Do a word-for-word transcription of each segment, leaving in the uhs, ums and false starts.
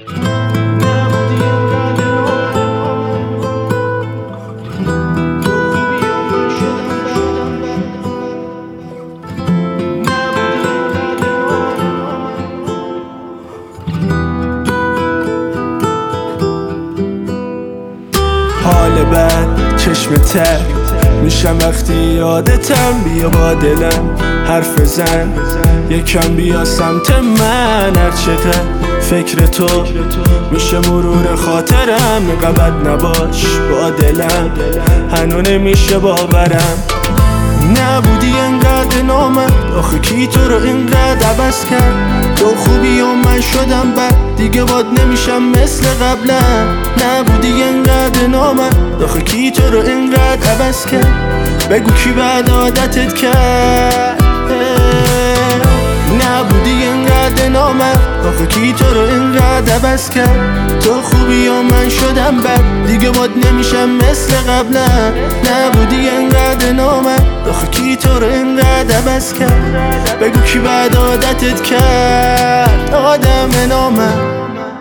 حال بد چشم تر میشم وقتی یادتم. بیا با دلم حرف بزن یکم، بیا سمت من. هر چقدر فکر تو میشه مرور خاطرم. قبل نباش با دلم هنو نمیشه باورم. نبودی انقدر نامرد، آخه کی تو رو اینقدر عوض کرد؟ تو خوبی و من شدم بد، دیگه باد نمیشم مثل قبلم. نبودی انقدر نامرد، آخه کی تو رو اینقدر عوض کرد؟ بگو کی بعد عادتت کرد؟ نبودی انقدر نامرد، آخه کی تو رو اینقدر عوض کرد؟ تو خوبی و من شدم بد، دیگه باد نمیشم مثل قبلم. نبودی انقدر نامرد، آخه کی تو رو اینقدر عوض کرد؟ بگو کی بعد عادتت کرد؟ آدم نامرد.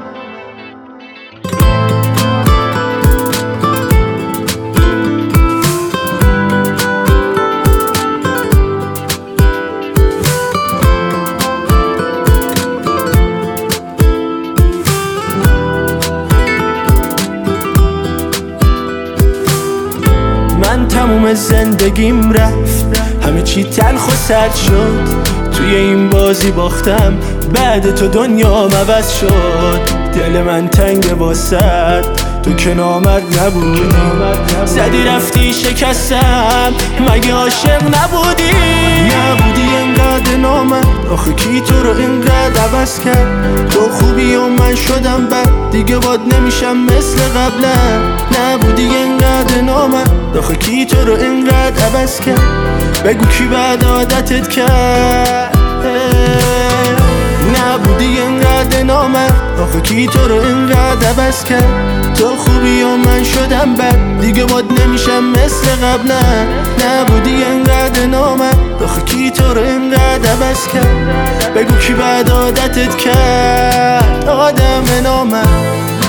من تموم زندگیم رفت، همه چی تلخ و سرد شد. توی این بازی باختم، بعد تو دنیام عوض شد. دل من تنگ واسد، تو که نامرد نبودی. زدی رفتی شکستم، مگه عاشق نبودی؟ نبودی اینقدر نامرد، آخه کی تو رو اینقدر عوض کرد؟ تو خوبی و من شدم بد، دیگه باد نمیشم مثل قبلم. نبودی اینقدر نامرد، آخه کی تو رو اینقدر عوض کرد؟ بگو کی بعد عادتت کرد؟ نبودی اینقدر نامرد، آخه کی تو رو اینقدر عوض کرد؟ تو خوبی و من شدم بد، دیگه باد نمیشم مثل قبلم. نبودی اینقدر نامرد، آخه کی تو رو اینقدر عوض کرد؟ بگو کی بعد عادتت کرد؟ آدم نامرد.